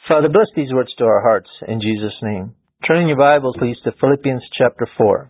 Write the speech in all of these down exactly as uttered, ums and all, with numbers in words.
Father, bless these words to our hearts in Jesus' name. Turn in your Bible, please, to Philippians chapter four.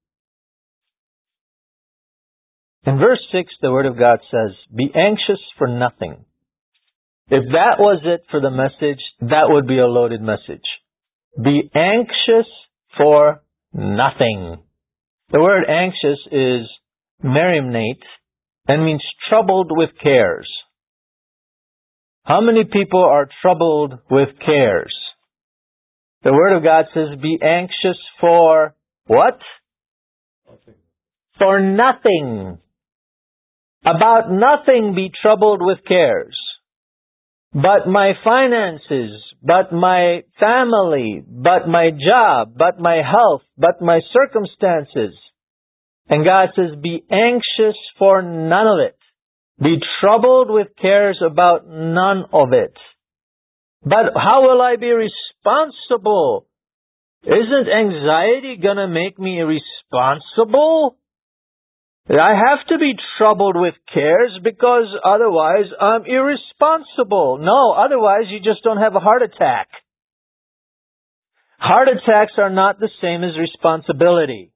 In verse six, the Word of God says, "Be anxious for nothing." If that was it for the message, that would be a loaded message. Be anxious for nothing. The word anxious is merimnate and means troubled with cares. How many people are troubled with cares? The Word of God says, be anxious for what? Nothing. For nothing. About nothing be troubled with cares. But my finances, but my family, but my job, but my health, but my circumstances. And God says, be anxious for none of it. Be troubled with cares about none of it. But how will I be responsible? Isn't anxiety gonna make me responsible? I have to be troubled with cares because otherwise I'm irresponsible. No, otherwise you just don't have a heart attack. Heart attacks are not the same as responsibility.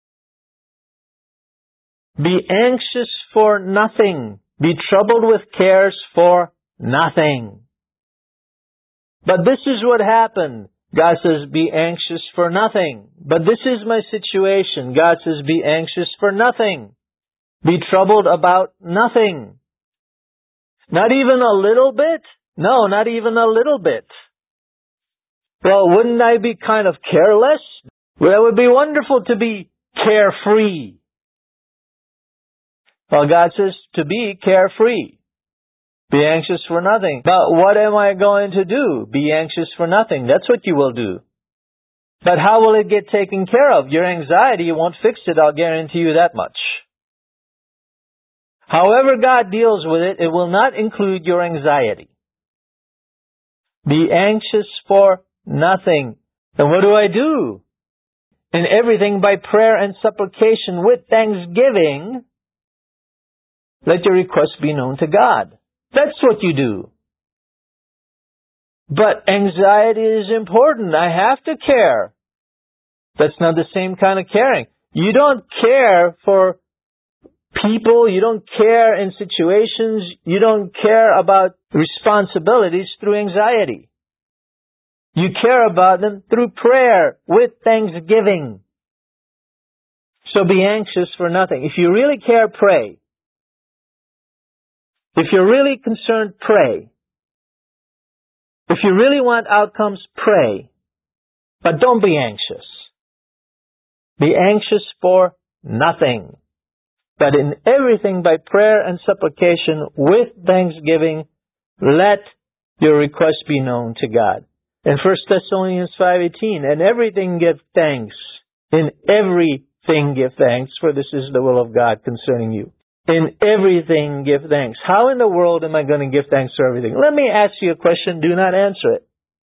Be anxious for nothing. Be troubled with cares for nothing. But this is what happened. God says, be anxious for nothing. But this is my situation. God says, be anxious for nothing. Be troubled about nothing. Not even a little bit? No, not even a little bit. Well, wouldn't I be kind of careless? Well, it would be wonderful to be carefree. Well, God says to be carefree. Be anxious for nothing. But what am I going to do? Be anxious for nothing. That's what you will do. But how will it get taken care of? Your anxiety, you won't fix it, I'll guarantee you that much. However God deals with it, it will not include your anxiety. Be anxious for nothing. And what do I do? In everything by prayer and supplication with thanksgiving, let your requests be known to God. That's what you do. But anxiety is important. I have to care. That's not the same kind of caring. You don't care for people. You don't care in situations. You don't care about responsibilities through anxiety. You care about them through prayer with thanksgiving. So be anxious for nothing. If you really care, pray. If you're really concerned, pray. If you really want outcomes, pray. But don't be anxious. Be anxious for nothing. But in everything by prayer and supplication with thanksgiving, let your requests be known to God. In First Thessalonians five eighteen, and everything give thanks. In everything give thanks, for this is the will of God concerning you. In everything give thanks. How in the world am I going to give thanks for everything? Let me ask you a question. Do not answer it.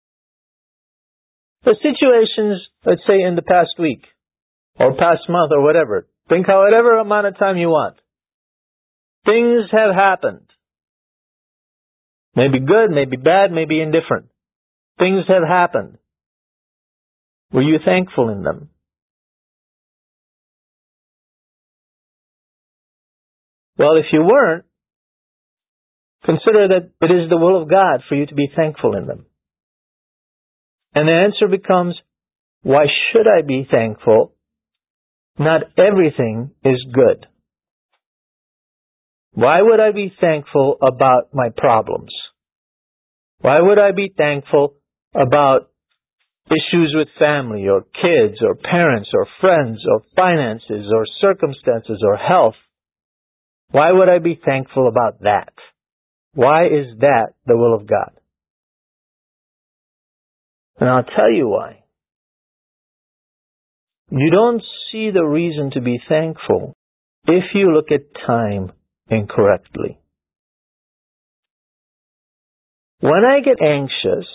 The situations, let's say in the past week, or past month, or whatever. Think however amount of time you want. Things have happened. Maybe good, maybe bad, maybe indifferent. Things have happened. Were you thankful in them? Well, if you weren't, consider that it is the will of God for you to be thankful in them. And the answer becomes, why should I be thankful? Not everything is good. Why would I be thankful about my problems? Why would I be thankful about issues with family or kids or parents or friends or finances or circumstances or health? Why would I be thankful about that? Why is that the will of God? And I'll tell you why. You don't see the reason to be thankful if you look at time incorrectly. When I get anxious,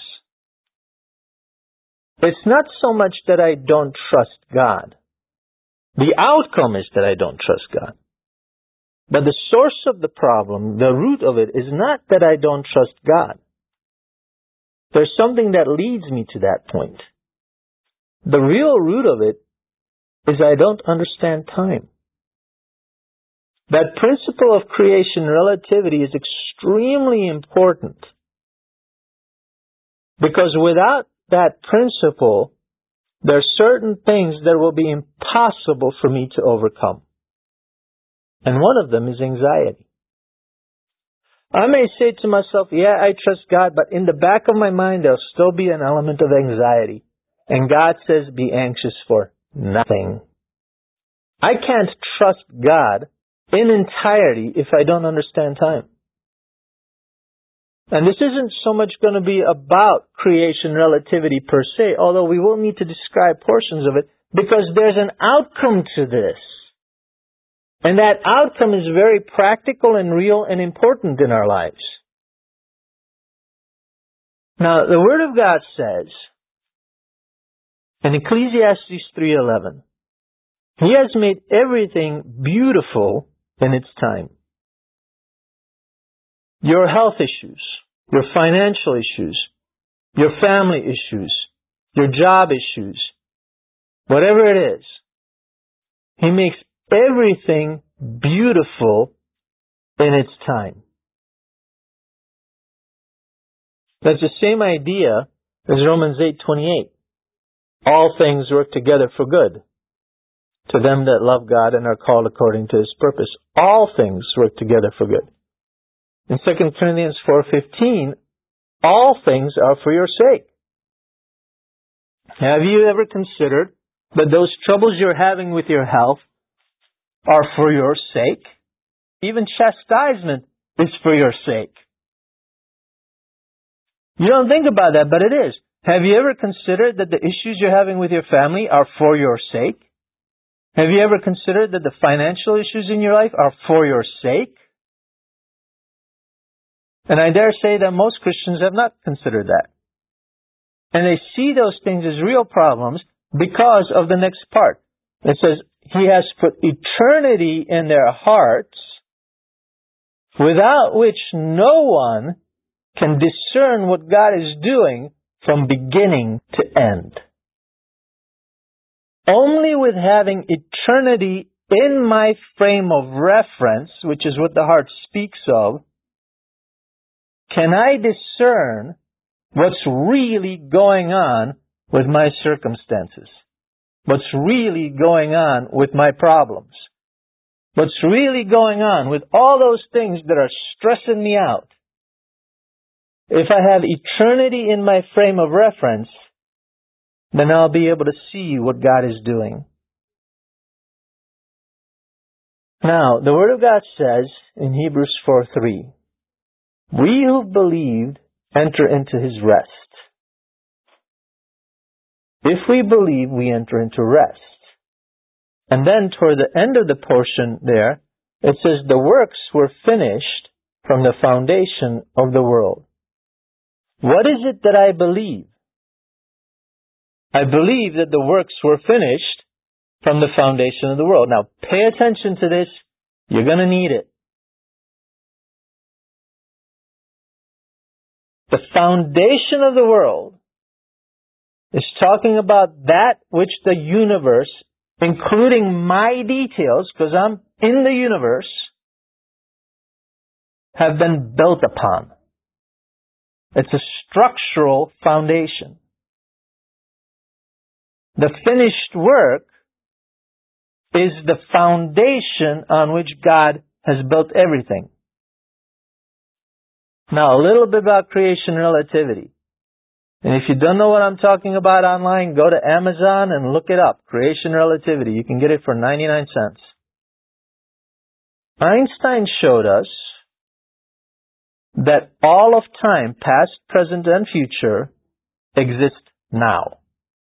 it's not so much that I don't trust God. The outcome is that I don't trust God. But the source of the problem, the root of it, is not that I don't trust God. there's something that leads me to that point. The real root of it is I don't understand time. That principle of creation relativity is extremely important, because without that principle, there are certain things that will be impossible for me to overcome. And one of them is anxiety. I may say to myself, yeah, I trust God, but in the back of my mind, there'll still be an element of anxiety. And God says, be anxious for nothing. I can't trust God in entirety if I don't understand time. And this isn't so much going to be about creation relativity per se, although we will need to describe portions of it, because there's an outcome to this. And that outcome is very practical and real and important in our lives. Now, the Word of God says in Ecclesiastes three eleven, He has made everything beautiful in its time. Your health issues, your financial issues, your family issues, your job issues, whatever it is, He makes everything beautiful in its time. That's the same idea as Romans eight twenty-eight. All things work together for good to them that love God and are called according to His purpose. All things work together for good. In Second Corinthians four fifteen, all things are for your sake. Have you ever considered that those troubles you're having with your health are for your sake? Even chastisement is for your sake. You don't think about that, but it is. Have you ever considered that the issues you're having with your family are for your sake? Have you ever considered that the financial issues in your life are for your sake? And I dare say that most Christians have not considered that. And they see those things as real problems because of the next part. It says, He has put eternity in their hearts, without which no one can discern what God is doing from beginning to end. Only with having eternity in my frame of reference, which is what the heart speaks of, can I discern what's really going on with my circumstances? What's really going on with my problems? What's really going on with all those things that are stressing me out? If I have eternity in my frame of reference, then I'll be able to see what God is doing. Now, the Word of God says in Hebrews four three, we who believed enter into His rest. If we believe, we enter into rest. And then toward the end of the portion there, it says the works were finished from the foundation of the world. What is it that I believe? I believe that the works were finished from the foundation of the world. Now, pay attention to this. You're going to need it. The foundation of the world is talking about that which the universe, including my details, because I'm in the universe, have been built upon. It's a structural foundation. The finished work is the foundation on which God has built everything. Now, a little bit about creation relativity. And if you don't know what I'm talking about online, go to Amazon and look it up. Creation relativity. You can get it for ninety-nine cents. Einstein showed us that all of time, past, present, and future, exist now.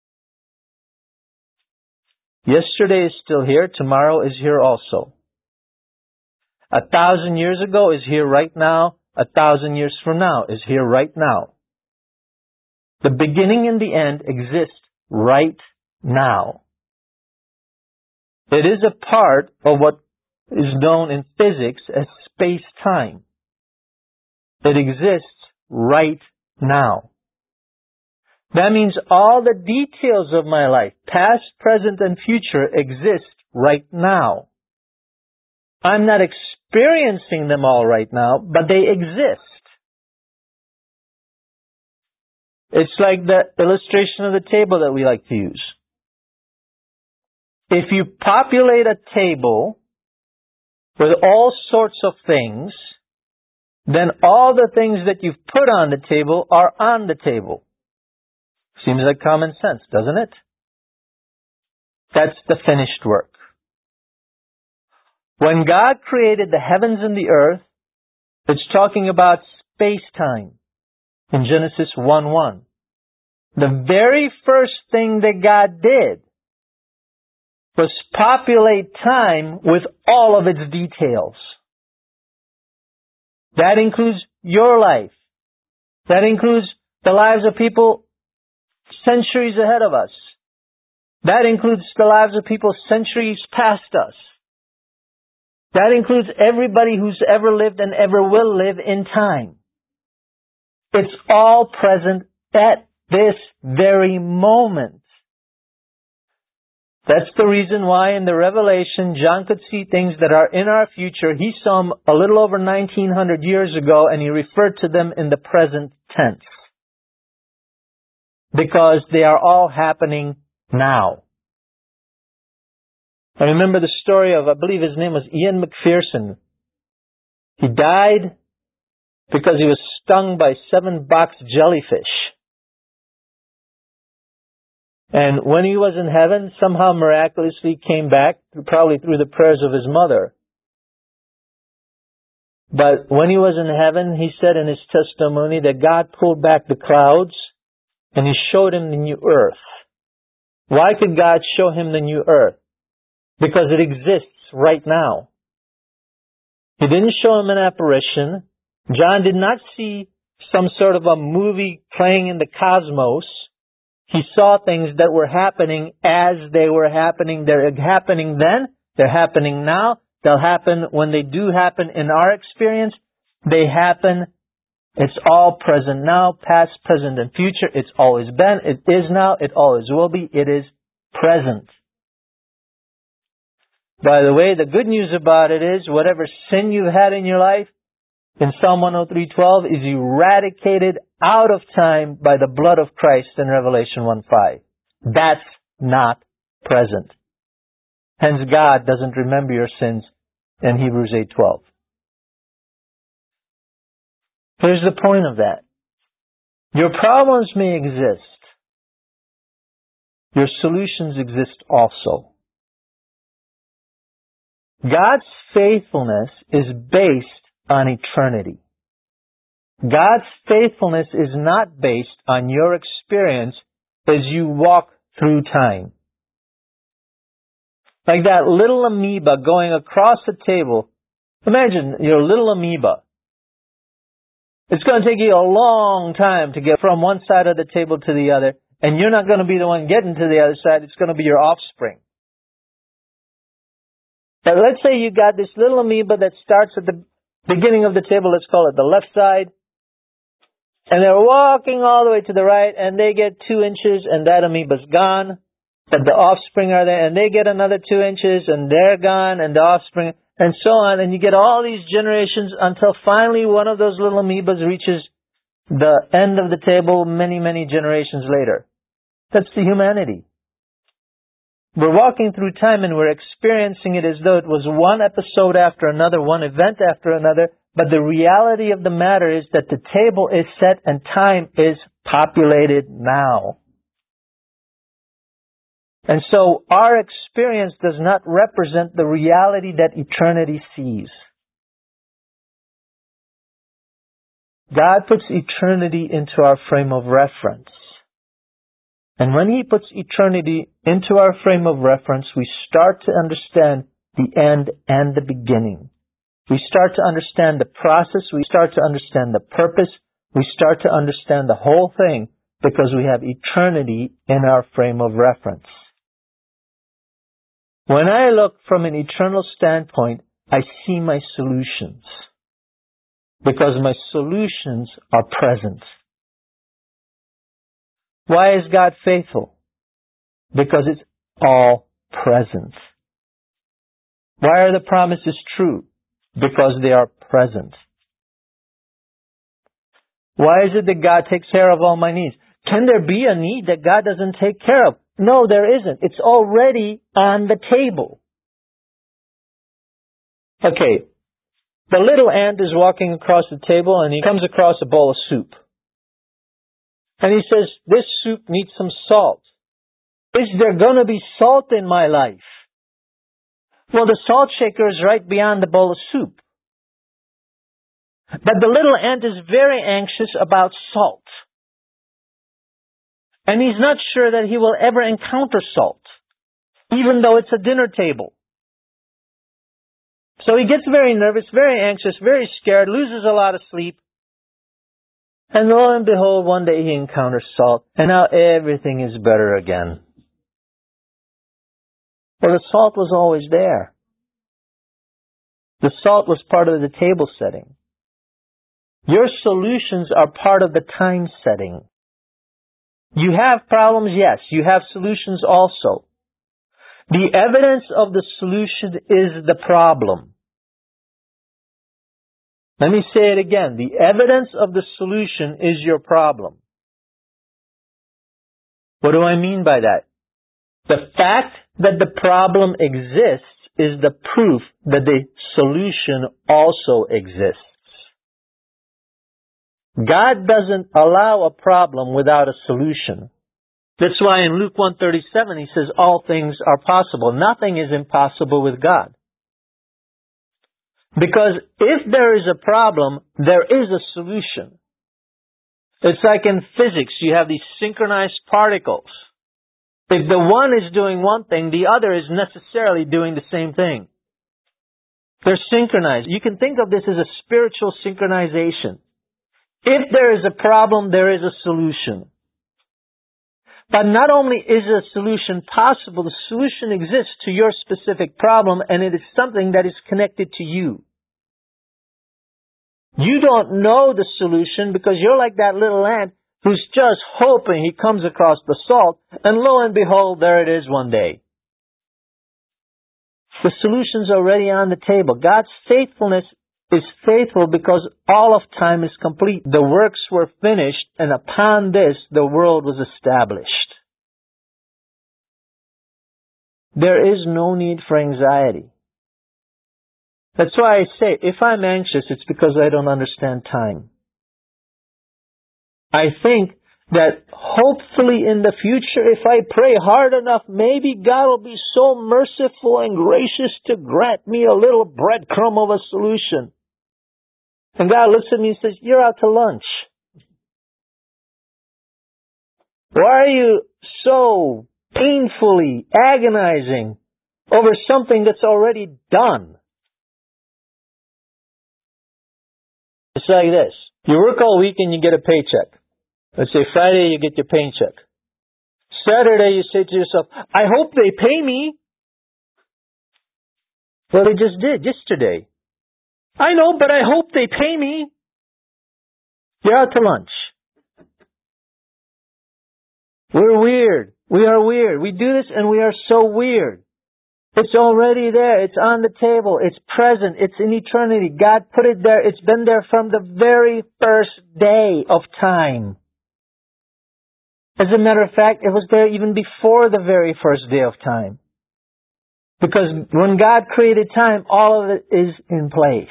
Yesterday is still here. Tomorrow is here also. A thousand years ago is here right now. A thousand years from now is here right now. The beginning and the end exist right now. It is a part of what is known in physics as space-time. It exists right now. That means all the details of my life, past, present, and future, exist right now. I'm not experiencing them all right now, but they exist. It's like the illustration of the table that we like to use. If you populate a table with all sorts of things, then all the things that you've put on the table are on the table. Seems like common sense, doesn't it? That's the finished work. When God created the heavens and the earth, it's talking about space-time in Genesis one one. The very first thing that God did was populate time with all of its details. That includes your life. That includes the lives of people centuries ahead of us. That includes the lives of people centuries past us. That includes everybody who's ever lived and ever will live in time. It's all present at this very moment. That's the reason why in the Revelation, John could see things that are in our future. He saw them a little over nineteen hundred years ago, and he referred to them in the present tense. Because they are all happening now. I remember the story of, I believe his name was Ian McPherson. He died because he was stung by seven box jellyfish. And when he was in heaven, somehow miraculously came back, probably through the prayers of his mother. But when he was in heaven, he said in his testimony that God pulled back the clouds and he showed him the new earth. Why could God show him the new earth? Because it exists right now. He didn't show him an apparition. John did not see some sort of a movie playing in the cosmos. He saw things that were happening as they were happening. They're happening then. They're happening now. They'll happen when they do happen in our experience. They happen. It's all present now, past, present, and future. It's always been. It is now. It always will be. It is present. By the way, the good news about it is whatever sin you've had in your life, in Psalm one oh three twelve, is eradicated out of time by the blood of Christ in Revelation one five. That's not present. Hence, God doesn't remember your sins in Hebrews eight twelve. Here's the point of that. Your problems may exist. Your solutions exist also. God's faithfulness is based on eternity. God's faithfulness is not based on your experience as you walk through time. Like that little amoeba going across the table. Imagine your little amoeba. It's going to take you a long time to get from one side of the table to the other, and you're not going to be the one getting to the other side. It's going to be your offspring. But let's say you got this little amoeba that starts at the beginning of the table, let's call it the left side, and they're walking all the way to the right, and they get two inches, and that amoeba's gone, but the offspring are there, and they get another two inches, and they're gone, and the offspring, and so on, and you get all these generations until finally one of those little amoebas reaches the end of the table many, many generations later. That's the humanity. We're walking through time and we're experiencing it as though it was one episode after another, one event after another, but the reality of the matter is that the table is set and time is populated now. And so our experience does not represent the reality that eternity sees. God puts eternity into our frame of reference. And when He puts eternity into our frame of reference, we start to understand the end and the beginning. We start to understand the process. We start to understand the purpose. We start to understand the whole thing because we have eternity in our frame of reference. When I look from an eternal standpoint, I see my solutions because my solutions are present. Why is God faithful? Because it's all present. Why are the promises true? Because they are present. Why is it that God takes care of all my needs? Can there be a need that God doesn't take care of? No, there isn't. It's already on the table. Okay, the little ant is walking across the table and he comes across a bowl of soup. And he says, this soup needs some salt. Is there going to be salt in my life? Well, the salt shaker is right beyond the bowl of soup. But the little ant is very anxious about salt. And he's not sure that he will ever encounter salt, even though it's a dinner table. So he gets very nervous, very anxious, very scared, loses a lot of sleep. And lo and behold, one day he encounters salt, and now everything is better again. Well, the salt was always there. The salt was part of the table setting. Your solutions are part of the time setting. You have problems, yes. You have solutions also. The evidence of the solution is the problem. Let me say it again. The evidence of the solution is your problem. What do I mean by that? The fact that the problem exists is the proof that the solution also exists. God doesn't allow a problem without a solution. That's why in Luke one thirty-seven he says all things are possible. Nothing is impossible with God. Because if there is a problem, there is a solution. It's like in physics, you have these synchronized particles. If the one is doing one thing, the other is necessarily doing the same thing. They're synchronized. You can think of this as a spiritual synchronization. If there is a problem, there is a solution. But not only is a solution possible, the solution exists to your specific problem, and it is something that is connected to you. You don't know the solution because you're like that little ant who's just hoping he comes across the salt, and lo and behold, there it is one day. The solution's already on the table. God's faithfulness is faithful because all of time is complete. The works were finished, and upon this, the world was established. There is no need for anxiety. That's why I say, if I'm anxious, it's because I don't understand time. I think that hopefully in the future, if I pray hard enough, maybe God will be so merciful and gracious to grant me a little breadcrumb of a solution. And God looks at me and says, you're out to lunch. Why are you so painfully agonizing over something that's already done? It's like this. You work all week and you get a paycheck. Let's say Friday you get your paycheck. Saturday you say to yourself, I hope they pay me. Well, they just did yesterday. I know, but I hope they pay me. You're out to lunch. We're weird. We are weird. We do this and we are so weird. It's already there. It's on the table. It's present. It's in eternity. God put it there. It's been there from the very first day of time. As a matter of fact, it was there even before the very first day of time. Because when God created time, all of it is in place.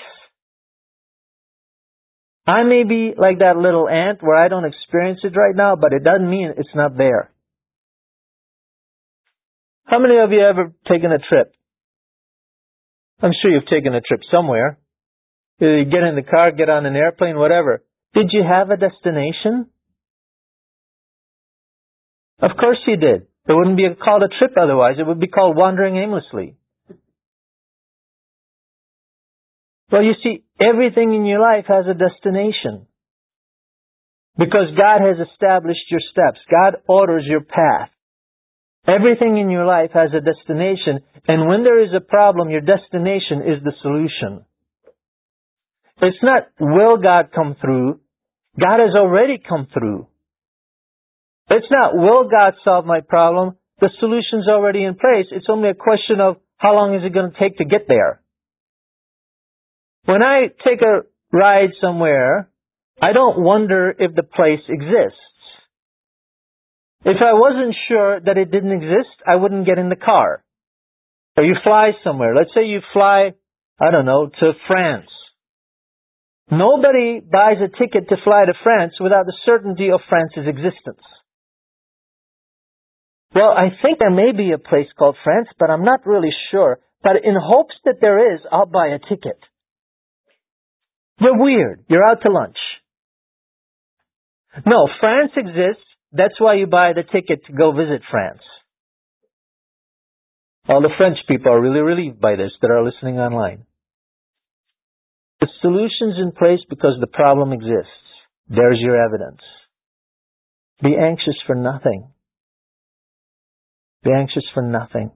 I may be like that little ant where I don't experience it right now, but it doesn't mean it's not there. How many of you ever taken a trip? I'm sure you've taken a trip somewhere. You get in the car, get on an airplane, whatever. Did you have a destination? Of course you did. It wouldn't be called a trip otherwise. It would be called wandering aimlessly. Well, you see, everything in your life has a destination. Because God has established your steps. God orders your path. Everything in your life has a destination. And when there is a problem, your destination is the solution. It's not, will God come through? God has already come through. It's not, will God solve my problem? The solution's already in place. It's only a question of how long is it going to take to get there. When I take a ride somewhere, I don't wonder if the place exists. If I wasn't sure that it didn't exist, I wouldn't get in the car. Or you fly somewhere. Let's say you fly, I don't know, to France. Nobody buys a ticket to fly to France without the certainty of France's existence. Well, I think there may be a place called France, but I'm not really sure. But in hopes that there is, I'll buy a ticket. You're weird. You're out to lunch. No, France exists. That's why you buy the ticket to go visit France. All the French people are really relieved by this that are listening online. The solution's in place because the problem exists. There's your evidence. Be anxious for nothing. Be anxious for nothing.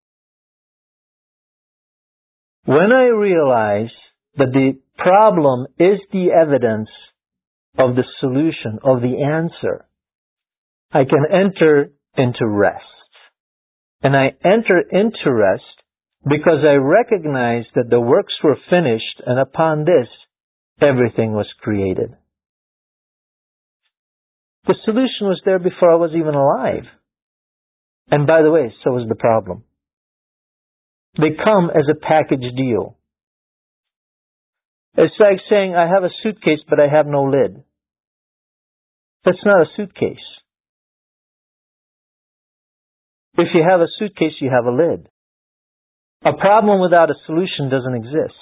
When I realize that the problem is the evidence of the solution, of the answer, I can enter into rest. And I enter into rest because I recognize that the works were finished, and upon this, everything was created. The solution was there before I was even alive. And by the way, so is the problem. They come as a package deal. It's like saying, I have a suitcase, but I have no lid. That's not a suitcase. If you have a suitcase, you have a lid. A problem without a solution doesn't exist.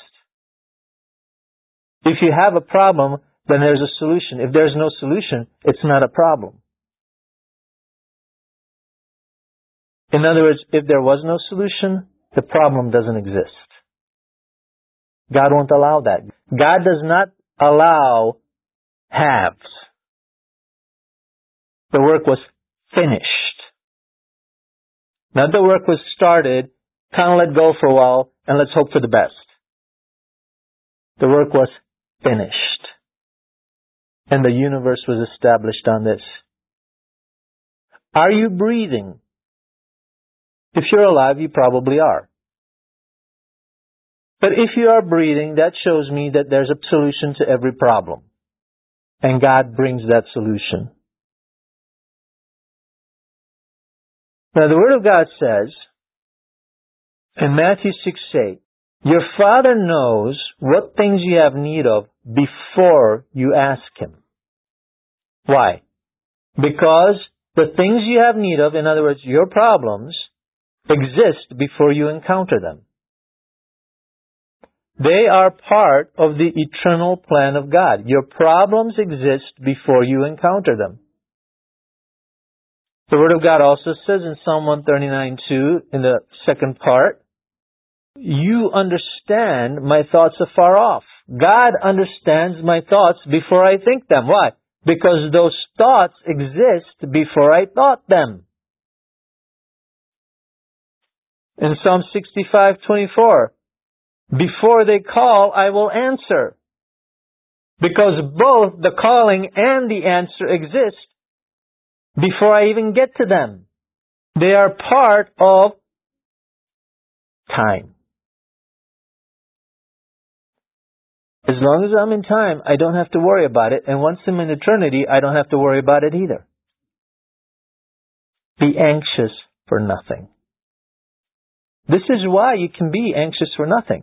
If you have a problem, then there's a solution. If there's no solution, it's not a problem. In other words, if there was no solution, the problem doesn't exist. God won't allow that. God does not allow halves. The work was finished. Not the work was started, kind of let go for a while, and let's hope for the best. The work was finished. And the universe was established on this. Are you breathing? If you're alive, you probably are. But if you are breathing, that shows me that there's a solution to every problem. And God brings that solution. Now the Word of God says, in Matthew six eight, your Father knows what things you have need of before you ask Him. Why? Because the things you have need of, in other words, your problems, exist before you encounter them. They are part of the eternal plan of God. Your problems exist before you encounter them. The Word of God also says in Psalm one thirty-nine two, in the second part, you understand my thoughts afar off. God understands my thoughts before I think them. Why? Because those thoughts exist before I thought them. In Psalm sixty-five twenty-four, before they call, I will answer. Because both the calling and the answer exist before I even get to them. They are part of time. As long as I'm in time, I don't have to worry about it. And once I'm in eternity, I don't have to worry about it either. Be anxious for nothing. This is why you can be anxious for nothing.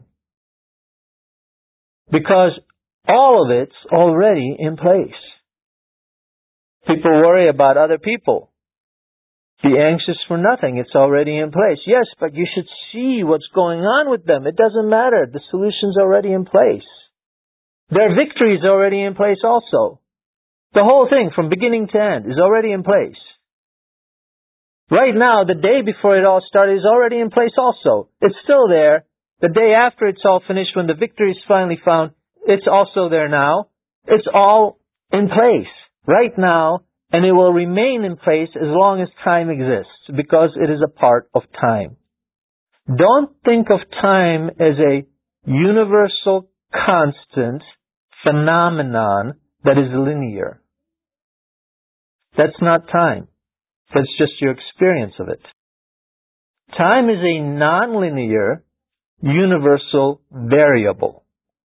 Because all of it's already in place. People worry about other people. Be anxious for nothing. It's already in place. Yes, but you should see what's going on with them. It doesn't matter. The solution's already in place. Their victory is already in place also. The whole thing from beginning to end is already in place. Right now, the day before it all started is already in place also. It's still there. The day after it's all finished, when the victory is finally found, it's also there now. It's all in place right now, and it will remain in place as long as time exists, because it is a part of time. Don't think of time as a universal, constant phenomenon that is linear. That's not time. That's just your experience of it. Time is a nonlinear, universal variable.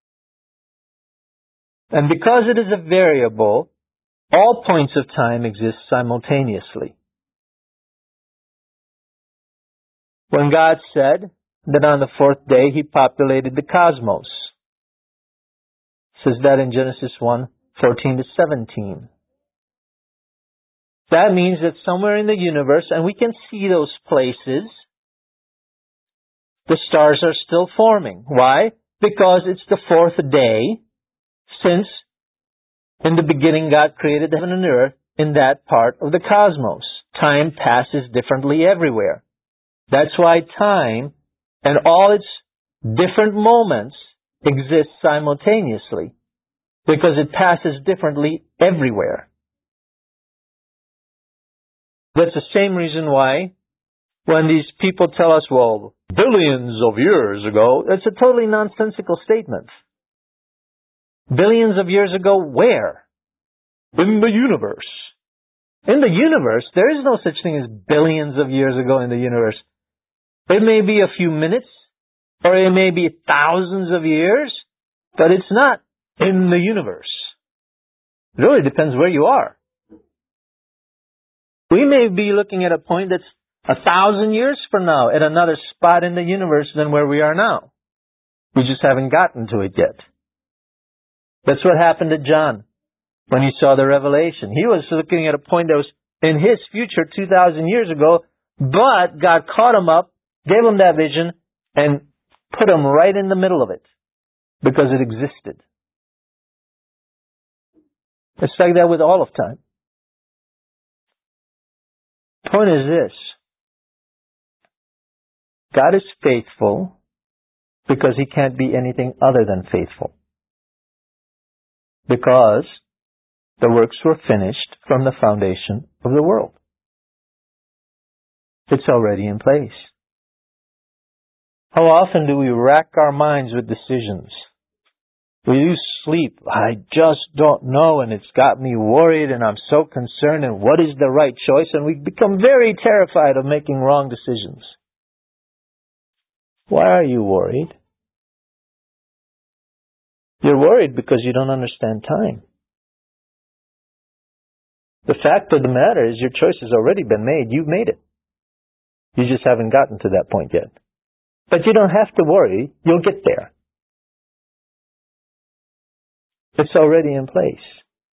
And because it is a variable, all points of time exist simultaneously. When God said that on the fourth day He populated the cosmos, it says that in Genesis one, fourteen to seventeen. That means that somewhere in the universe, and we can see those places, the stars are still forming. Why? Because it's the fourth day since in the beginning God created heaven and earth in that part of the cosmos. Time passes differently everywhere. That's why time and all its different moments exist simultaneously, because it passes differently everywhere. That's the same reason why when these people tell us, well, billions of years ago, that's a totally nonsensical statement. Billions of years ago where? In the universe. In the universe, there is no such thing as billions of years ago in the universe. It may be a few minutes, or it may be thousands of years, but it's not in the universe. It really depends where you are. We may be looking at a point that's a thousand years from now at another spot in the universe than where we are now. We just haven't gotten to it yet. That's what happened to John when he saw the revelation. He was looking at a point that was in his future two thousand years ago, but God caught him up, gave him that vision, and put him right in the middle of it because it existed. It's like that with all of time. Point is this. God is faithful because He can't be anything other than faithful. Because the works were finished from the foundation of the world. It's already in place. How often do we rack our minds with decisions? We lose sleep. I just don't know, and it's got me worried, and I'm so concerned, and what is the right choice? And we become very terrified of making wrong decisions. Why are you worried? You're worried because you don't understand time. The fact of the matter is your choice has already been made. You've made it. You just haven't gotten to that point yet. But you don't have to worry. You'll get there. It's already in place.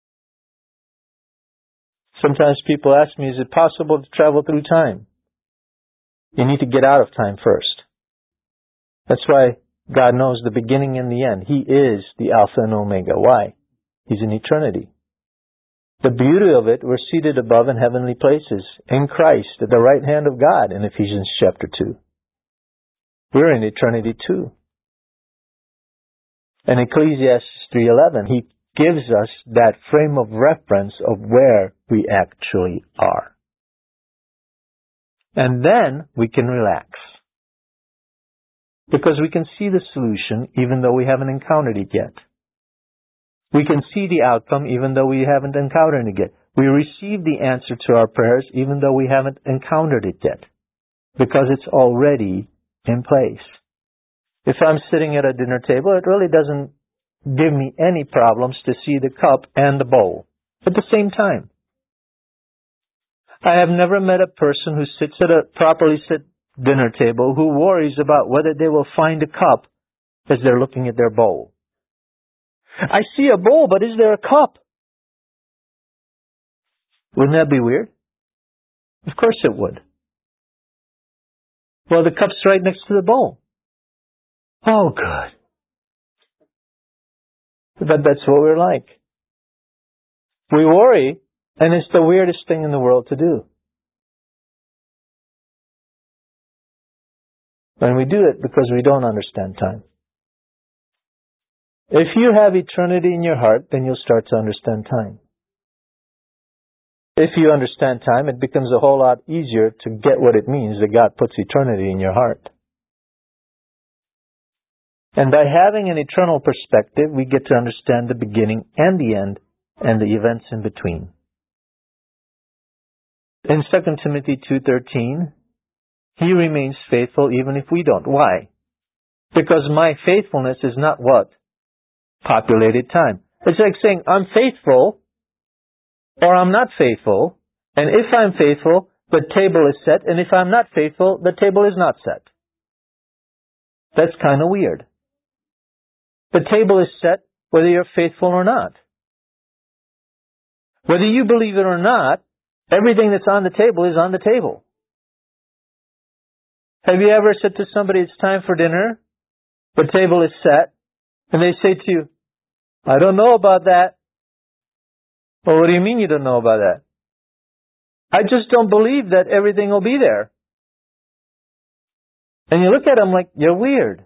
Sometimes people ask me, is it possible to travel through time? You need to get out of time first. That's why God knows the beginning and the end. He is the Alpha and Omega. Why? He's in eternity. The beauty of it, we're seated above in heavenly places in Christ at the right hand of God in Ephesians chapter two. We're in eternity too. In Ecclesiastes three eleven, he gives us that frame of reference of where we actually are. And then we can relax. Because we can see the solution even though we haven't encountered it yet. We can see the outcome even though we haven't encountered it yet. We receive the answer to our prayers even though we haven't encountered it yet. Because it's already in place. If I'm sitting at a dinner table, it really doesn't give me any problems to see the cup and the bowl at the same time. I have never met a person who sits at a properly sit dinner table who worries about whether they will find a cup as they're looking at their bowl. I see a bowl, but is there a cup? Wouldn't that be weird? Of course it would. Well, the cup's right next to the bowl. Oh, good. But that's what we're like. We worry, and it's the weirdest thing in the world to do. And we do it because we don't understand time. If you have eternity in your heart, then you'll start to understand time. If you understand time, it becomes a whole lot easier to get what it means that God puts eternity in your heart. And by having an eternal perspective, we get to understand the beginning and the end and the events in between. In Second Timothy two thirteen, He remains faithful even if we don't. Why? Because my faithfulness is not what? Populated time. It's like saying, I'm faithful, or I'm not faithful, and if I'm faithful, the table is set, and if I'm not faithful, the table is not set. That's kind of weird. The table is set whether you're faithful or not. Whether you believe it or not, everything that's on the table is on the table. Have you ever said to somebody, it's time for dinner, the table is set, and they say to you, I don't know about that. Well, what do you mean you don't know about that? I just don't believe that everything will be there. And you look at them like, you're weird.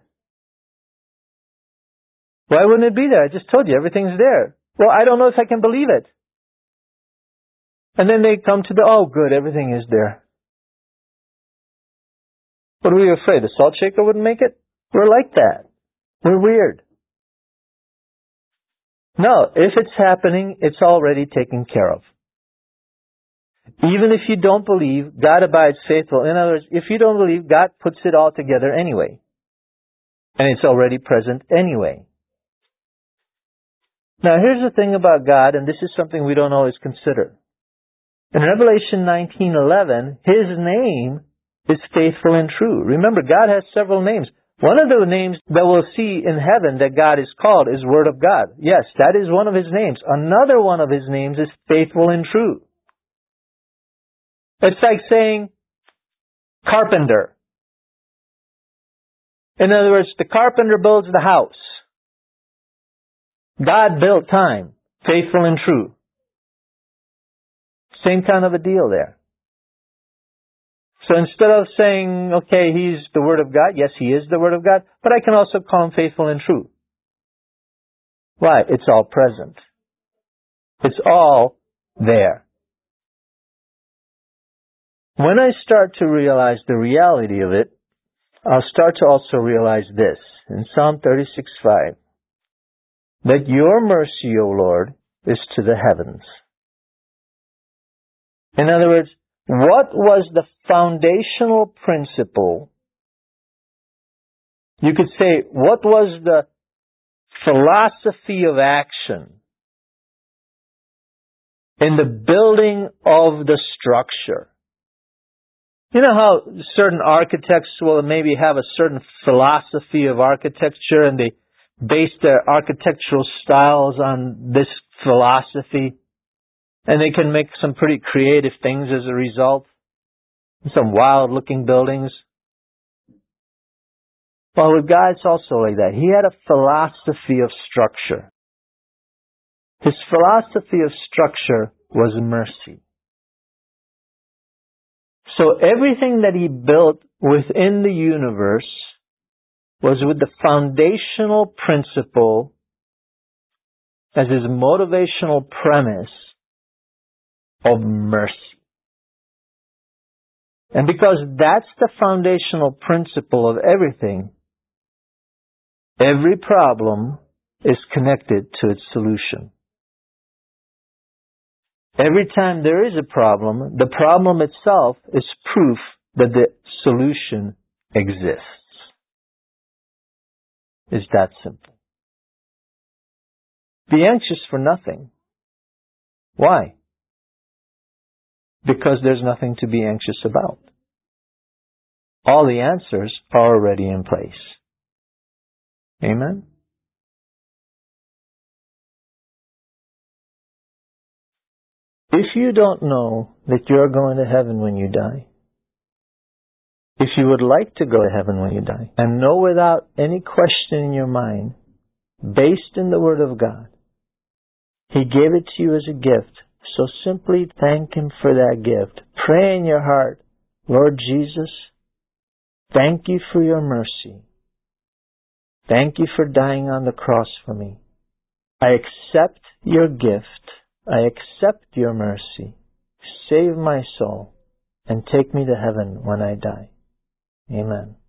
Why wouldn't it be there? I just told you, everything's there. Well, I don't know if I can believe it. And then they come to the, oh good, everything is there. What are we afraid? The salt shaker wouldn't make it? We're like that. We're weird. No, if it's happening, it's already taken care of. Even if you don't believe, God abides faithful. In other words, if you don't believe, God puts it all together anyway. And it's already present anyway. Now here's the thing about God, and this is something we don't always consider. In Revelation nineteen eleven, His name is faithful and true. Remember, God has several names. One of the names that we'll see in heaven that God is called is Word of God. Yes, that is one of His names. Another one of His names is faithful and true. It's like saying carpenter. In other words, the carpenter builds the house. God built time, faithful and true. Same kind of a deal there. So instead of saying, okay, He's the Word of God, yes, He is the Word of God, but I can also call Him faithful and true. Why? It's all present. It's all there. When I start to realize the reality of it, I'll start to also realize this. In Psalm thirty-six five, that Your mercy, O Lord, is to the heavens. In other words, what was the foundational principle? You could say, what was the philosophy of action in the building of the structure? You know how certain architects will maybe have a certain philosophy of architecture and they base their architectural styles on this philosophy? And they can make some pretty creative things as a result. Some wild-looking buildings. Well, with God, it's also like that. He had a philosophy of structure. His philosophy of structure was mercy. So everything that He built within the universe was with the foundational principle as His motivational premise of mercy. And because that's the foundational principle of everything, every problem is connected to its solution. Every time there is a problem, the problem itself is proof that the solution exists. It's that simple. Be anxious for nothing. Why? Because there's nothing to be anxious about. All the answers are already in place. Amen? If you don't know that you're going to heaven when you die, if you would like to go to heaven when you die, and know without any question in your mind, based in the Word of God, He gave it to you as a gift, so simply thank Him for that gift. Pray in your heart, Lord Jesus, thank You for Your mercy. Thank You for dying on the cross for me. I accept Your gift. I accept Your mercy. Save my soul and take me to heaven when I die. Amen.